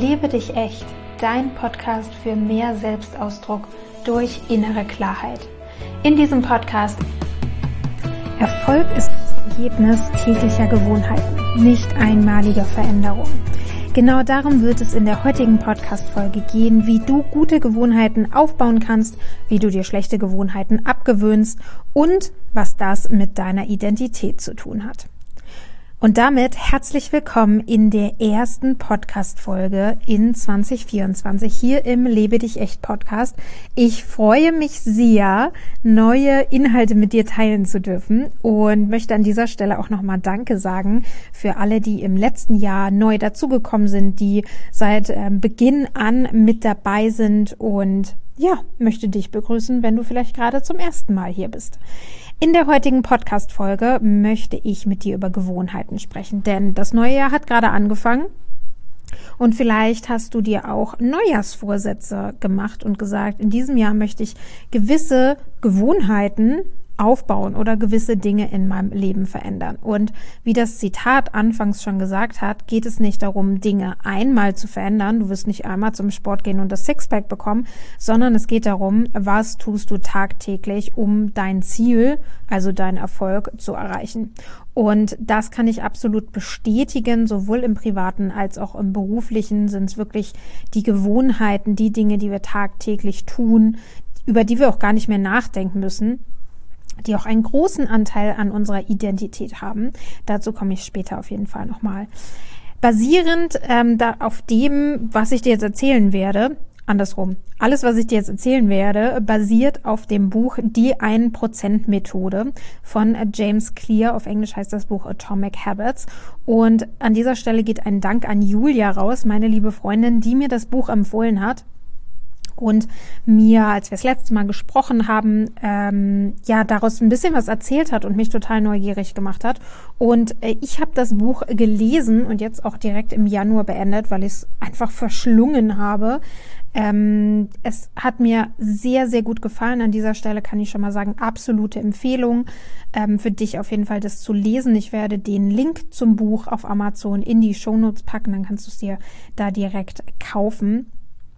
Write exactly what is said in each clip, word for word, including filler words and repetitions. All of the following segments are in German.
Lebe dich echt, dein Podcast für mehr Selbstausdruck durch innere Klarheit. In diesem Podcast Erfolg ist das Ergebnis täglicher Gewohnheiten, nicht einmaliger Veränderung. Genau darum wird es in der heutigen Podcast-Folge gehen, wie du gute Gewohnheiten aufbauen kannst, wie du dir schlechte Gewohnheiten abgewöhnst und was das mit deiner Identität zu tun hat. Und damit herzlich willkommen in der ersten Podcast-Folge in zwanzig vierundzwanzig hier im Lebe dich echt Podcast. Ich freue mich sehr, neue Inhalte mit dir teilen zu dürfen und möchte an dieser Stelle auch nochmal Danke sagen für alle, die im letzten Jahr neu dazugekommen sind, die seit äh, Beginn an mit dabei sind und ja, möchte dich begrüßen, wenn du vielleicht gerade zum ersten Mal hier bist. In der heutigen Podcast-Folge möchte ich mit dir über Gewohnheiten sprechen, denn das neue Jahr hat gerade angefangen und vielleicht hast du dir auch Neujahrsvorsätze gemacht und gesagt, in diesem Jahr möchte ich gewisse Gewohnheiten aufbauen oder gewisse Dinge in meinem Leben verändern. Und wie das Zitat anfangs schon gesagt hat, geht es nicht darum, Dinge einmal zu verändern. Du wirst nicht einmal zum Sport gehen und das Sixpack bekommen, sondern es geht darum, was tust du tagtäglich, um dein Ziel, also deinen Erfolg zu erreichen. Und das kann ich absolut bestätigen, sowohl im Privaten als auch im Beruflichen sind es wirklich die Gewohnheiten, die Dinge, die wir tagtäglich tun, über die wir auch gar nicht mehr nachdenken müssen, die auch einen großen Anteil an unserer Identität haben. Dazu komme ich später auf jeden Fall nochmal. Basierend ähm, da auf dem, was ich dir jetzt erzählen werde, andersrum, alles, was ich dir jetzt erzählen werde, basiert auf dem Buch Die ein Prozent Methode von James Clear. Auf Englisch heißt das Buch Atomic Habits. Und an dieser Stelle geht ein Dank an Julia raus, meine liebe Freundin, die mir das Buch empfohlen hat. Und mir, als wir das letzte Mal gesprochen haben, ähm, ja, daraus ein bisschen was erzählt hat und mich total neugierig gemacht hat. Und äh, ich habe das Buch gelesen und jetzt auch direkt im Januar beendet, weil ich es einfach verschlungen habe. Ähm, es hat mir sehr, sehr gut gefallen. An dieser Stelle kann ich schon mal sagen, absolute Empfehlung ähm, für dich auf jeden Fall, das zu lesen. Ich werde den Link zum Buch auf Amazon in die Shownotes packen, dann kannst du es dir da direkt kaufen.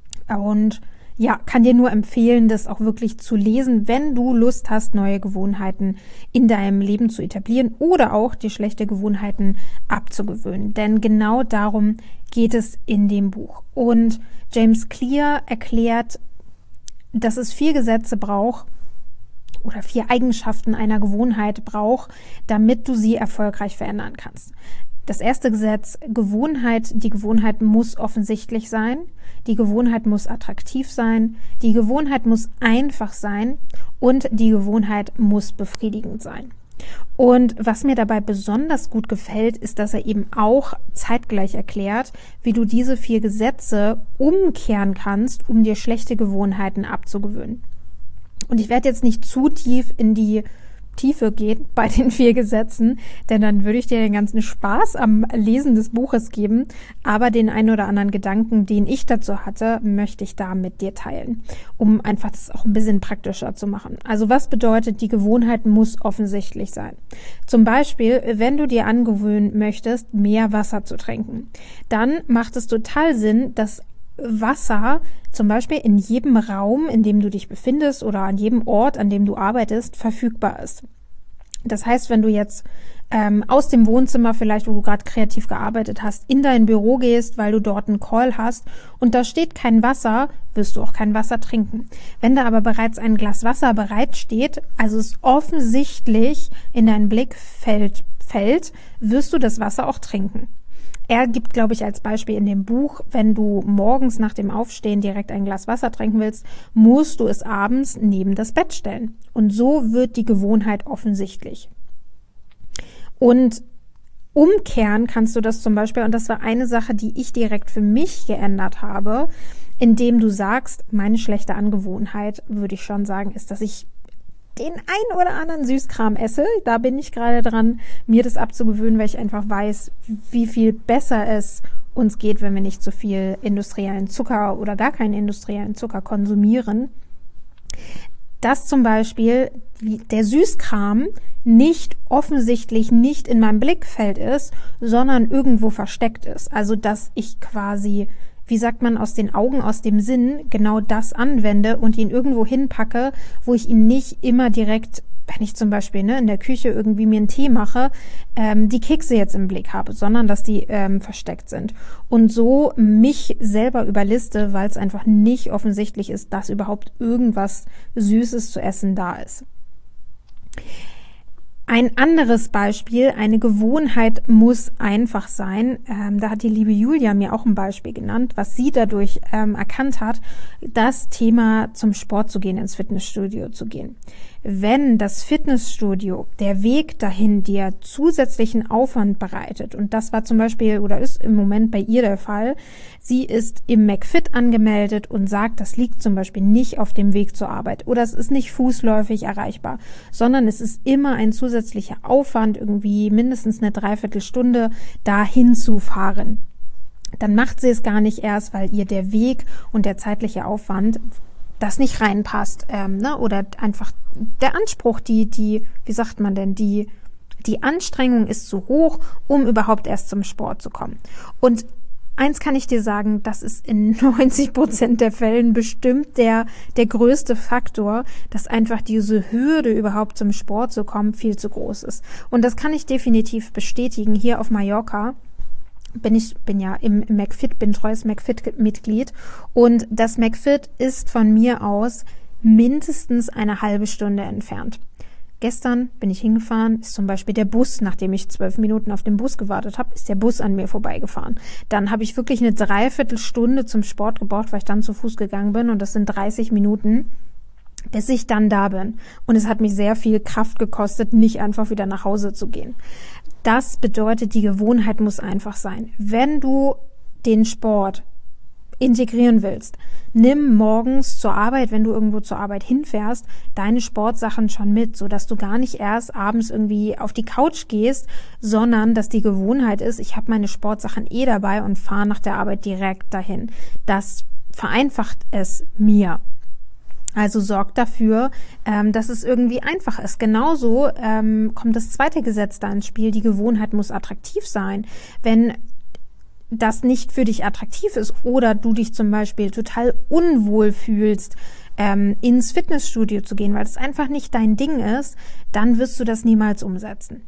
Und ja, kann dir nur empfehlen, das auch wirklich zu lesen, wenn du Lust hast, neue Gewohnheiten in deinem Leben zu etablieren oder auch die schlechte Gewohnheiten abzugewöhnen. Denn genau darum geht es in dem Buch. Und James Clear erklärt, dass es vier Gesetze braucht oder vier Eigenschaften einer Gewohnheit braucht, damit du sie erfolgreich verändern kannst. Das erste Gesetz, Gewohnheit, die Gewohnheit muss offensichtlich sein, die Gewohnheit muss attraktiv sein, die Gewohnheit muss einfach sein und die Gewohnheit muss befriedigend sein. Und was mir dabei besonders gut gefällt, ist, dass er eben auch zeitgleich erklärt, wie du diese vier Gesetze umkehren kannst, um dir schlechte Gewohnheiten abzugewöhnen. Und ich werde jetzt nicht zu tief in die Tiefe geht bei den vier Gesetzen, denn dann würde ich dir den ganzen Spaß am Lesen des Buches geben, aber den einen oder anderen Gedanken, den ich dazu hatte, möchte ich da mit dir teilen, um einfach das auch ein bisschen praktischer zu machen. Also was bedeutet, die Gewohnheit muss offensichtlich sein? Zum Beispiel, wenn du dir angewöhnen möchtest, mehr Wasser zu trinken, dann macht es total Sinn, dass Wasser zum Beispiel in jedem Raum, in dem du dich befindest oder an jedem Ort, an dem du arbeitest, verfügbar ist. Das heißt, wenn du jetzt ähm, aus dem Wohnzimmer vielleicht, wo du gerade kreativ gearbeitet hast, in dein Büro gehst, weil du dort einen Call hast und da steht kein Wasser, wirst du auch kein Wasser trinken. Wenn da aber bereits ein Glas Wasser bereitsteht, also es offensichtlich in dein Blickfeld fällt, wirst du das Wasser auch trinken. Er gibt, glaube ich, als Beispiel in dem Buch, wenn du morgens nach dem Aufstehen direkt ein Glas Wasser trinken willst, musst du es abends neben das Bett stellen. Und so wird die Gewohnheit offensichtlich. Und umkehren kannst du das zum Beispiel, und das war eine Sache, die ich direkt für mich geändert habe, indem du sagst, meine schlechte Angewohnheit, würde ich schon sagen, ist, dass ich den ein oder anderen Süßkram esse. Da bin ich gerade dran, mir das abzugewöhnen, weil ich einfach weiß, wie viel besser es uns geht, wenn wir nicht so viel industriellen Zucker oder gar keinen industriellen Zucker konsumieren. Dass zum Beispiel der Süßkram nicht offensichtlich nicht in meinem Blickfeld ist, sondern irgendwo versteckt ist. Also dass ich quasi wie sagt man, aus den Augen, aus dem Sinn genau das anwende und ihn irgendwo hinpacke, wo ich ihn nicht immer direkt, wenn ich zum Beispiel ne, in der Küche irgendwie mir einen Tee mache, ähm, die Kekse jetzt im Blick habe, sondern dass die ähm, versteckt sind. Und so mich selber überliste, weil es einfach nicht offensichtlich ist, dass überhaupt irgendwas Süßes zu essen da ist. Ein anderes Beispiel, eine Gewohnheit muss einfach sein. Ähm, da hat die liebe Julia mir auch ein Beispiel genannt, was sie dadurch ähm, erkannt hat, das Thema zum Sport zu gehen, ins Fitnessstudio zu gehen. Wenn das Fitnessstudio, der Weg dahin dir zusätzlichen Aufwand bereitet, und das war zum Beispiel oder ist im Moment bei ihr der Fall, sie ist im McFit angemeldet und sagt, das liegt zum Beispiel nicht auf dem Weg zur Arbeit oder es ist nicht fußläufig erreichbar, sondern es ist immer ein zusätzlicher Aufwand, irgendwie mindestens eine Dreiviertelstunde dahin zu fahren. Dann macht sie es gar nicht erst, weil ihr der Weg und der zeitliche Aufwand das nicht reinpasst, ähm, ne? Oder einfach der Anspruch, die, die, wie sagt man denn, die, die Anstrengung ist zu hoch, um überhaupt erst zum Sport zu kommen. Und eins kann ich dir sagen, das ist in neunzig Prozent der Fällen bestimmt der, der größte Faktor, dass einfach diese Hürde, überhaupt zum Sport zu kommen, viel zu groß ist. Und das kann ich definitiv bestätigen. Hier auf Mallorca bin ich, bin ja im, im McFit, bin treues McFit-Mitglied und das McFit ist von mir aus mindestens eine halbe Stunde entfernt. Gestern bin ich hingefahren, ist zum Beispiel der Bus, nachdem ich zwölf Minuten auf den Bus gewartet habe, ist der Bus an mir vorbeigefahren. Dann habe ich wirklich eine Dreiviertelstunde zum Sport gebraucht, weil ich dann zu Fuß gegangen bin und das sind dreißig Minuten, bis ich dann da bin. Und es hat mich sehr viel Kraft gekostet, nicht einfach wieder nach Hause zu gehen. Das bedeutet, die Gewohnheit muss einfach sein. Wenn du den Sport integrieren willst, nimm morgens zur Arbeit, wenn du irgendwo zur Arbeit hinfährst, deine Sportsachen schon mit, sodass du gar nicht erst abends irgendwie auf die Couch gehst, sondern dass die Gewohnheit ist, ich habe meine Sportsachen eh dabei und fahre nach der Arbeit direkt dahin. Das vereinfacht es mir. Also sorgt dafür, ähm, dass es irgendwie einfach ist. Genauso ähm, kommt das zweite Gesetz da ins Spiel. Die Gewohnheit muss attraktiv sein. Wenn das nicht für dich attraktiv ist oder du dich zum Beispiel total unwohl fühlst, ähm, ins Fitnessstudio zu gehen, weil es einfach nicht dein Ding ist, dann wirst du das niemals umsetzen.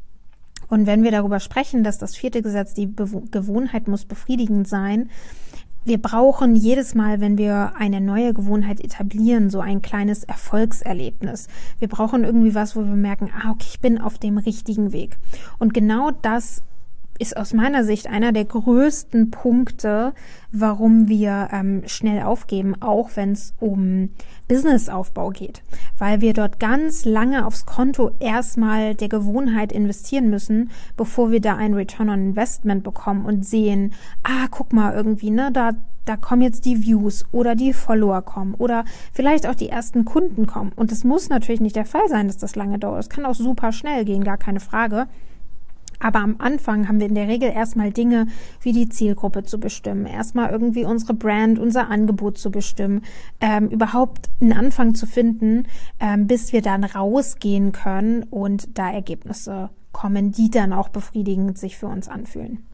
Und wenn wir darüber sprechen, dass das vierte Gesetz, die Bewo- Gewohnheit muss befriedigend sein, wir brauchen jedes Mal, wenn wir eine neue Gewohnheit etablieren, so ein kleines Erfolgserlebnis. Wir brauchen irgendwie was, wo wir merken, ah, okay, ich bin auf dem richtigen Weg. Und genau das ist aus meiner Sicht einer der größten Punkte, warum wir ähm, schnell aufgeben, auch wenn es um Businessaufbau geht. Weil wir dort ganz lange aufs Konto erstmal der Gewohnheit investieren müssen, bevor wir da ein Return on Investment bekommen und sehen, ah, guck mal irgendwie, ne, da da kommen jetzt die Views oder die Follower kommen oder vielleicht auch die ersten Kunden kommen. Und es muss natürlich nicht der Fall sein, dass das lange dauert. Es kann auch super schnell gehen, gar keine Frage. Aber am Anfang haben wir in der Regel erstmal Dinge wie die Zielgruppe zu bestimmen, erstmal irgendwie unsere Brand, unser Angebot zu bestimmen, ähm, überhaupt einen Anfang zu finden, ähm, bis wir dann rausgehen können und da Ergebnisse kommen, die dann auch befriedigend sich für uns anfühlen.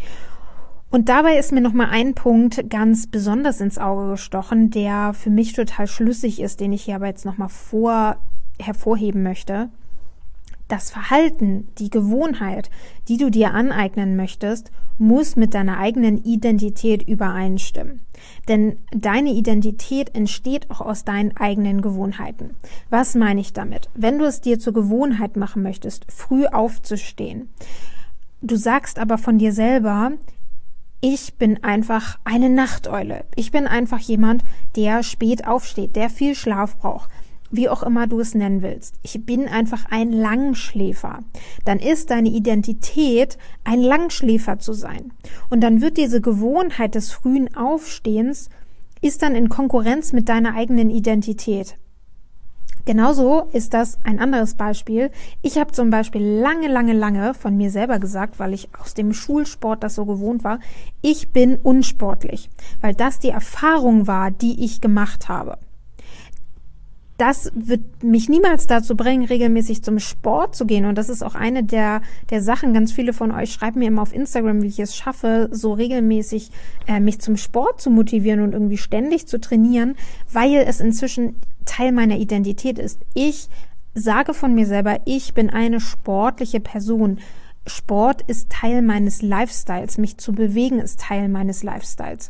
Und dabei ist mir nochmal ein Punkt ganz besonders ins Auge gestochen, der für mich total schlüssig ist, den ich hier aber jetzt nochmal vor hervorheben möchte. Das Verhalten, die Gewohnheit, die du dir aneignen möchtest, muss mit deiner eigenen Identität übereinstimmen. Denn deine Identität entsteht auch aus deinen eigenen Gewohnheiten. Was meine ich damit? Wenn du es dir zur Gewohnheit machen möchtest, früh aufzustehen, du sagst aber von dir selber, ich bin einfach eine Nachteule. Ich bin einfach jemand, der spät aufsteht, der viel Schlaf braucht. Wie auch immer du es nennen willst. Ich bin einfach ein Langschläfer. Dann ist deine Identität, ein Langschläfer zu sein. Und dann wird diese Gewohnheit des frühen Aufstehens, ist dann in Konkurrenz mit deiner eigenen Identität. Genauso ist das ein anderes Beispiel. Ich habe zum Beispiel lange, lange, lange von mir selber gesagt, weil ich aus dem Schulsport das so gewohnt war, ich bin unsportlich, weil das die Erfahrung war, die ich gemacht habe. das wird mich niemals dazu bringen, regelmäßig zum Sport zu gehen. Und das ist auch eine der, der Sachen. Ganz viele von euch schreiben mir immer auf Instagram, wie ich es schaffe, so regelmäßig äh, mich zum Sport zu motivieren und irgendwie ständig zu trainieren, weil es inzwischen Teil meiner Identität ist. Ich sage von mir selber, ich bin eine sportliche Person. Sport ist Teil meines Lifestyles. Mich zu bewegen ist Teil meines Lifestyles.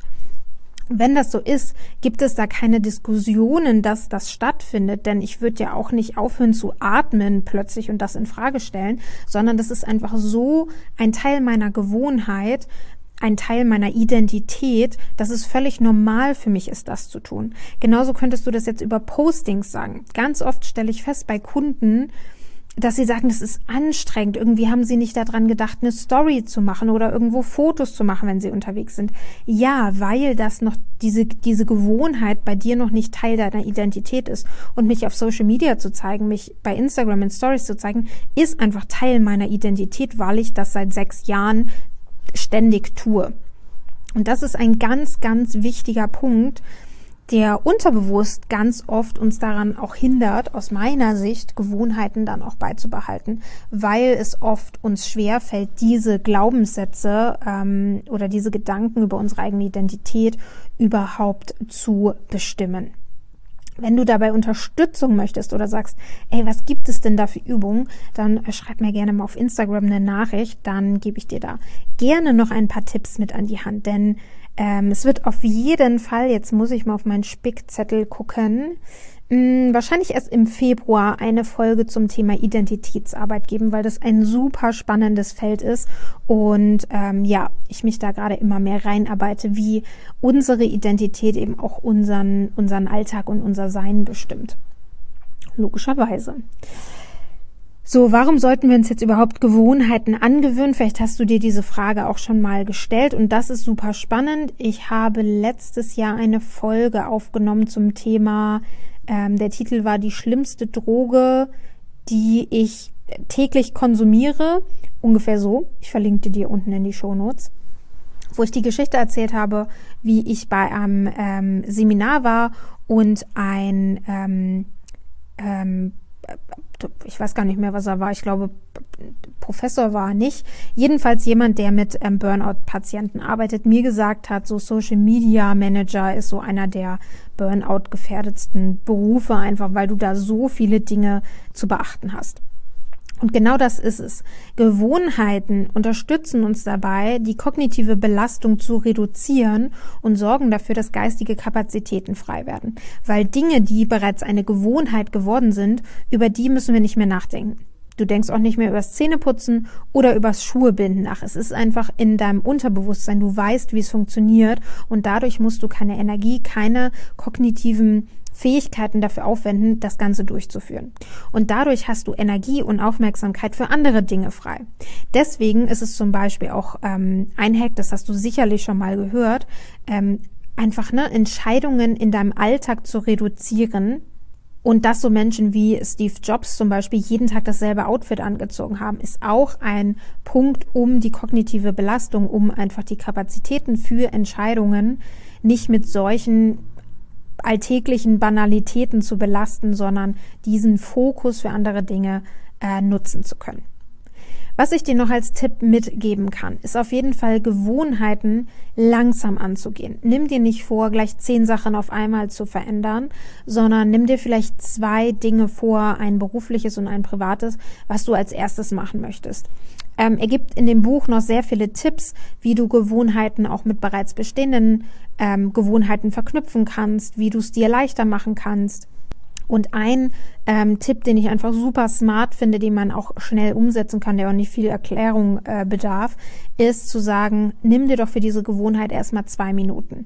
Wenn das so ist, gibt es da keine Diskussionen, dass das stattfindet, denn ich würde ja auch nicht aufhören zu atmen plötzlich und das in Frage stellen, sondern das ist einfach so ein Teil meiner Gewohnheit, ein Teil meiner Identität, dass es völlig normal für mich ist, das zu tun. Genauso könntest du das jetzt über Postings sagen. Ganz oft stelle ich fest bei Kunden, dass sie sagen, das ist anstrengend. Irgendwie haben sie nicht daran gedacht, eine Story zu machen oder irgendwo Fotos zu machen, wenn sie unterwegs sind. Ja, weil das noch diese, diese Gewohnheit bei dir noch nicht Teil deiner Identität ist. Und mich auf Social Media zu zeigen, mich bei Instagram in Stories zu zeigen, ist einfach Teil meiner Identität, weil ich das seit sechs Jahren ständig tue. Und das ist ein ganz, ganz wichtiger Punkt, der unterbewusst ganz oft uns daran auch hindert, aus meiner Sicht Gewohnheiten dann auch beizubehalten, weil es oft uns schwerfällt, diese Glaubenssätze ähm, oder diese Gedanken über unsere eigene Identität überhaupt zu bestimmen. Wenn du dabei Unterstützung möchtest oder sagst, ey, was gibt es denn da für Übungen, dann schreib mir gerne mal auf Instagram eine Nachricht, dann gebe ich dir da gerne noch ein paar Tipps mit an die Hand, denn ähm, es wird auf jeden Fall, jetzt muss ich mal auf meinen Spickzettel gucken, mh, wahrscheinlich erst im Februar eine Folge zum Thema Identitätsarbeit geben, weil das ein super spannendes Feld ist und ähm, ja, ich mich da gerade immer mehr reinarbeite, wie unsere Identität eben auch unseren, unseren Alltag und unser Sein bestimmt. Logischerweise. So, warum sollten wir uns jetzt überhaupt Gewohnheiten angewöhnen? Vielleicht hast du dir diese Frage auch schon mal gestellt und das ist super spannend. Ich habe letztes Jahr eine Folge aufgenommen zum Thema, ähm, der Titel war die schlimmste Droge, die ich täglich konsumiere. Ungefähr so. Ich verlinke dir unten in die Shownotes, wo ich die Geschichte erzählt habe, wie ich bei einem ähm, Seminar war und ein ähm, ähm, ich weiß gar nicht mehr, was er war. Ich glaube, Professor war er nicht. Jedenfalls jemand, der mit ähm, Burnout-Patienten arbeitet, mir gesagt hat, so Social Media Manager ist so einer der Burnout-gefährdetsten Berufe, einfach weil du da so viele Dinge zu beachten hast. Und genau das ist es. Gewohnheiten unterstützen uns dabei, die kognitive Belastung zu reduzieren und sorgen dafür, dass geistige Kapazitäten frei werden. Weil Dinge, die bereits eine Gewohnheit geworden sind, über die müssen wir nicht mehr nachdenken. Du denkst auch nicht mehr übers Zähneputzen oder übers Schuhebinden nach. Es ist einfach in deinem Unterbewusstsein. Du weißt, wie es funktioniert und dadurch musst du keine Energie, keine kognitiven Fähigkeiten dafür aufwenden, das Ganze durchzuführen. Und dadurch hast du Energie und Aufmerksamkeit für andere Dinge frei. Deswegen ist es zum Beispiel auch ähm, ein Hack, das hast du sicherlich schon mal gehört, ähm, einfach ne, Entscheidungen in deinem Alltag zu reduzieren. Und dass so Menschen wie Steve Jobs zum Beispiel jeden Tag dasselbe Outfit angezogen haben, ist auch ein Punkt, um die kognitive Belastung, um einfach die Kapazitäten für Entscheidungen nicht mit solchen alltäglichen Banalitäten zu belasten, sondern diesen Fokus für andere Dinge äh, nutzen zu können. Was ich dir noch als Tipp mitgeben kann, ist auf jeden Fall Gewohnheiten langsam anzugehen. Nimm dir nicht vor, gleich zehn Sachen auf einmal zu verändern, sondern nimm dir vielleicht zwei Dinge vor, ein berufliches und ein privates, was du als erstes machen möchtest. Ähm, er gibt in dem Buch noch sehr viele Tipps, wie du Gewohnheiten auch mit bereits bestehenden ähm, Gewohnheiten verknüpfen kannst, wie du es dir leichter machen kannst. Und ein ähm, Tipp, den ich einfach super smart finde, den man auch schnell umsetzen kann, der auch nicht viel Erklärung äh, bedarf, ist zu sagen, nimm dir doch für diese Gewohnheit erstmal zwei Minuten.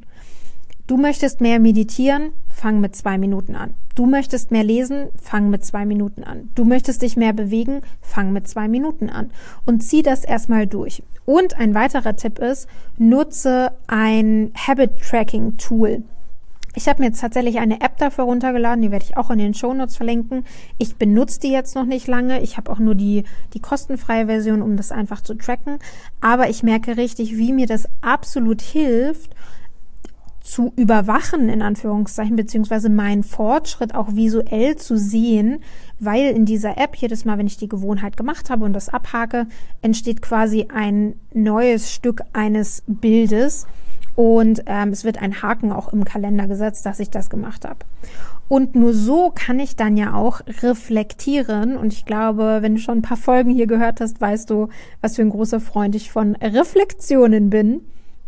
Du möchtest mehr meditieren, fang mit zwei Minuten an. Du möchtest mehr lesen, fang mit zwei Minuten an. Du möchtest dich mehr bewegen, fang mit zwei Minuten an. Und zieh das erstmal durch. Und ein weiterer Tipp ist, nutze ein Habit-Tracking-Tool. Ich habe mir jetzt tatsächlich eine App dafür runtergeladen, die werde ich auch in den Shownotes verlinken. Ich benutze die jetzt noch nicht lange. Ich habe auch nur die, die kostenfreie Version, um das einfach zu tracken. Aber ich merke richtig, wie mir das absolut hilft, zu überwachen, in Anführungszeichen, beziehungsweise meinen Fortschritt auch visuell zu sehen, weil in dieser App jedes Mal, wenn ich die Gewohnheit gemacht habe und das abhake, entsteht quasi ein neues Stück eines Bildes und ähm, es wird ein Haken auch im Kalender gesetzt, dass ich das gemacht habe. Und nur so kann ich dann ja auch reflektieren. Und ich glaube, wenn du schon ein paar Folgen hier gehört hast, weißt du, was für ein großer Freund ich von Reflexionen bin.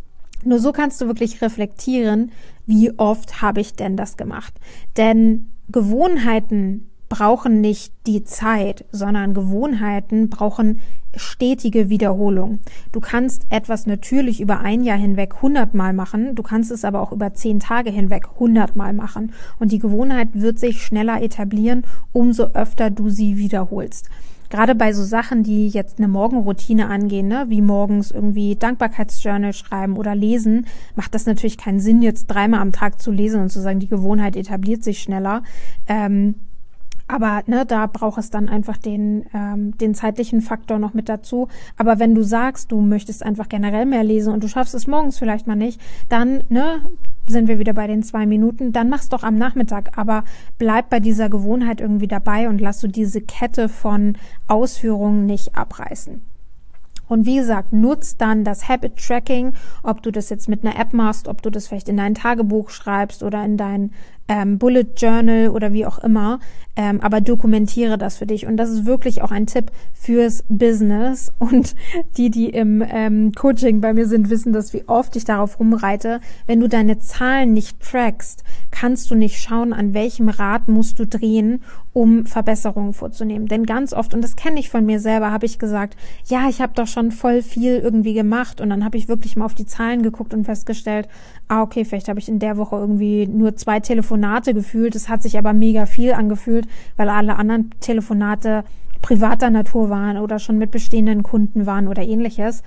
Nur so kannst du wirklich reflektieren, wie oft habe ich denn das gemacht. Denn Gewohnheiten brauchen nicht die Zeit, sondern Gewohnheiten brauchen stetige Wiederholung. Du kannst etwas natürlich über ein Jahr hinweg hundertmal machen, du kannst es aber auch über zehn Tage hinweg hundertmal machen. Und die Gewohnheit wird sich schneller etablieren, umso öfter du sie wiederholst. Gerade bei so Sachen, die jetzt eine Morgenroutine angehen, ne, wie morgens irgendwie Dankbarkeitsjournal schreiben oder lesen, macht das natürlich keinen Sinn, jetzt dreimal am Tag zu lesen und zu sagen, die Gewohnheit etabliert sich schneller. Ähm, Aber ne, da braucht es dann einfach den ähm, den zeitlichen Faktor noch mit dazu. Aber wenn du sagst, du möchtest einfach generell mehr lesen und du schaffst es morgens vielleicht mal nicht, dann ne sind wir wieder bei den zwei Minuten. Dann mach's doch am Nachmittag. Aber bleib bei dieser Gewohnheit irgendwie dabei und lass du diese Kette von Ausführungen nicht abreißen. Und wie gesagt, nutzt dann das Habit Tracking, ob du das jetzt mit einer App machst, ob du das vielleicht in dein Tagebuch schreibst oder in dein ähm, Bullet Journal oder wie auch immer, ähm, aber dokumentiere das für dich. Und das ist wirklich auch ein Tipp fürs Business. Und die, die im ähm, Coaching bei mir sind, wissen das, wie oft ich darauf rumreite. Wenn du deine Zahlen nicht trackst, kannst du nicht schauen, an welchem Rad musst du drehen, um Verbesserungen vorzunehmen. Denn ganz oft, und das kenne ich von mir selber, habe ich gesagt, ja, ich habe doch schon voll viel irgendwie gemacht. Und dann habe ich wirklich mal auf die Zahlen geguckt und festgestellt, ah, okay, vielleicht habe ich in der Woche irgendwie nur zwei Telefonate gefühlt. Es hat sich aber mega viel angefühlt, weil alle anderen Telefonate privater Natur waren oder schon mit bestehenden Kunden waren oder ähnliches.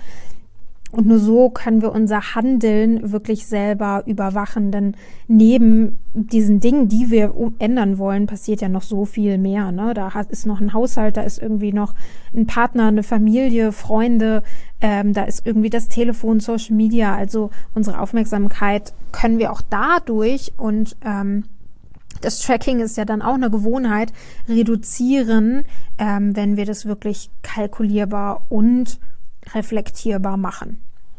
Und nur so können wir unser Handeln wirklich selber überwachen, denn neben diesen Dingen, die wir ändern wollen, passiert ja noch so viel mehr, ne? Da ist noch ein Haushalt, da ist irgendwie noch ein Partner, eine Familie, Freunde, ähm, da ist irgendwie das Telefon, Social Media, also unsere Aufmerksamkeit können wir auch dadurch und ähm, das Tracking ist ja dann auch eine Gewohnheit, reduzieren, ähm, wenn wir das wirklich kalkulierbar und reflektierbar machen.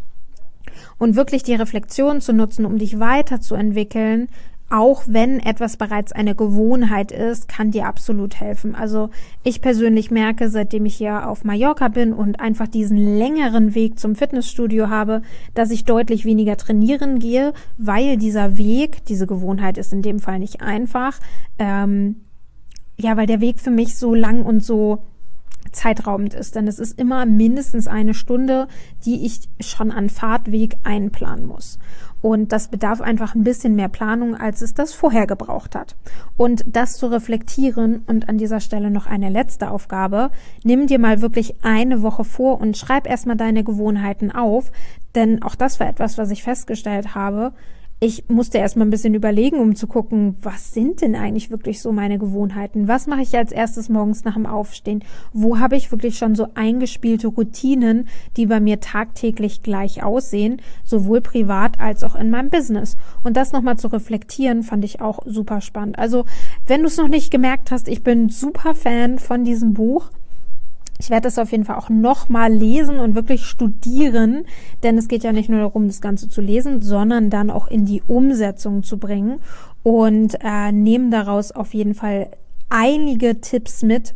Und wirklich die Reflexion zu nutzen, um dich weiterzuentwickeln, auch wenn etwas bereits eine Gewohnheit ist, kann dir absolut helfen. Also ich persönlich merke, seitdem ich hier auf Mallorca bin und einfach diesen längeren Weg zum Fitnessstudio habe, dass ich deutlich weniger trainieren gehe, weil dieser Weg, diese Gewohnheit ist in dem Fall nicht einfach, ähm, ja, weil der Weg für mich so lang und so zeitraubend ist, denn es ist immer mindestens eine Stunde, die ich schon an Fahrtweg einplanen muss. Und das bedarf einfach ein bisschen mehr Planung, als es das vorher gebraucht hat. Und das zu reflektieren und an dieser Stelle noch eine letzte Aufgabe, nimm dir mal wirklich eine Woche vor und schreib erstmal deine Gewohnheiten auf, denn auch das war etwas, was ich festgestellt habe. Ich musste erstmal ein bisschen überlegen, um zu gucken, was sind denn eigentlich wirklich so meine Gewohnheiten? Was mache ich als erstes morgens nach dem Aufstehen? Wo habe ich wirklich schon so eingespielte Routinen, die bei mir tagtäglich gleich aussehen, sowohl privat als auch in meinem Business? Und das nochmal zu reflektieren, fand ich auch super spannend. Also, wenn du es noch nicht gemerkt hast, ich bin super Fan von diesem Buch. Ich werde das auf jeden Fall auch nochmal lesen und wirklich studieren, denn es geht ja nicht nur darum, das Ganze zu lesen, sondern dann auch in die Umsetzung zu bringen und äh, nehme daraus auf jeden Fall einige Tipps mit.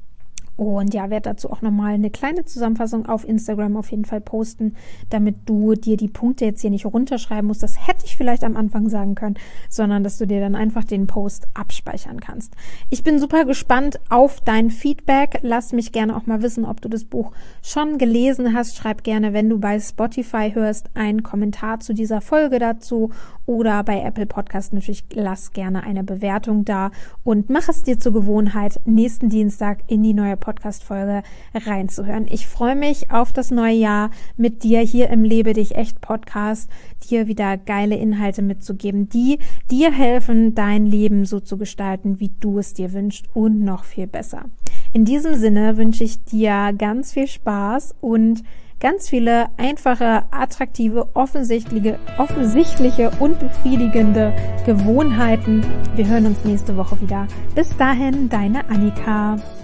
Und ja, werde dazu auch nochmal eine kleine Zusammenfassung auf Instagram auf jeden Fall posten, damit du dir die Punkte jetzt hier nicht runterschreiben musst. Das hätte ich vielleicht am Anfang sagen können, sondern dass du dir dann einfach den Post abspeichern kannst. Ich bin super gespannt auf dein Feedback. Lass mich gerne auch mal wissen, ob du das Buch schon gelesen hast. Schreib gerne, wenn du bei Spotify hörst, einen Kommentar zu dieser Folge dazu oder bei Apple Podcast natürlich lass gerne eine Bewertung da und mach es dir zur Gewohnheit, nächsten Dienstag in die neue Podcast-Folge reinzuhören. Ich freue mich auf das neue Jahr mit dir hier im Lebe dich echt Podcast, dir wieder geile Inhalte mitzugeben, die dir helfen, dein Leben so zu gestalten, wie du es dir wünschst und noch viel besser. In diesem Sinne wünsche ich dir ganz viel Spaß und ganz viele einfache, attraktive, offensichtliche, offensichtliche und befriedigende Gewohnheiten. Wir hören uns nächste Woche wieder. Bis dahin, deine Annika.